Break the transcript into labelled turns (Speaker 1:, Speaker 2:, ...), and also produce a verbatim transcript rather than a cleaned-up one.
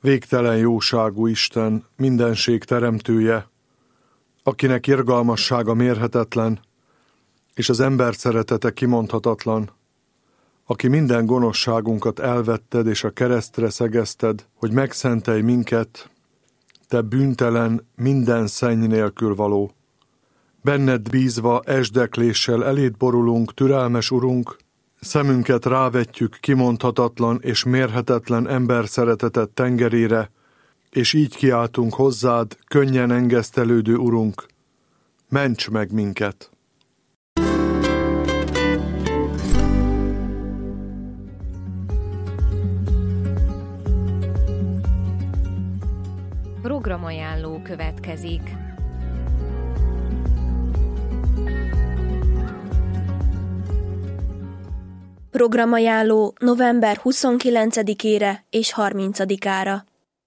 Speaker 1: végtelen jóságú Isten, mindenség teremtője, akinek irgalmassága mérhetetlen, és az ember szeretete kimondhatatlan, aki minden gonoszságunkat elvetted és a keresztre szegezted, hogy megszentelj minket, te bűntelen, minden szenny nélkül való. Benned bízva esdekléssel eléd borulunk, türelmes Urunk, szemünket rávetjük kimondhatatlan és mérhetetlen ember szeretetet tengerére, és így kiáltunk hozzád, könnyen engesztelődő Urunk, ments meg minket!
Speaker 2: Programajánló következik.
Speaker 3: Programajánló november huszonkilencedikére és harmincadikára.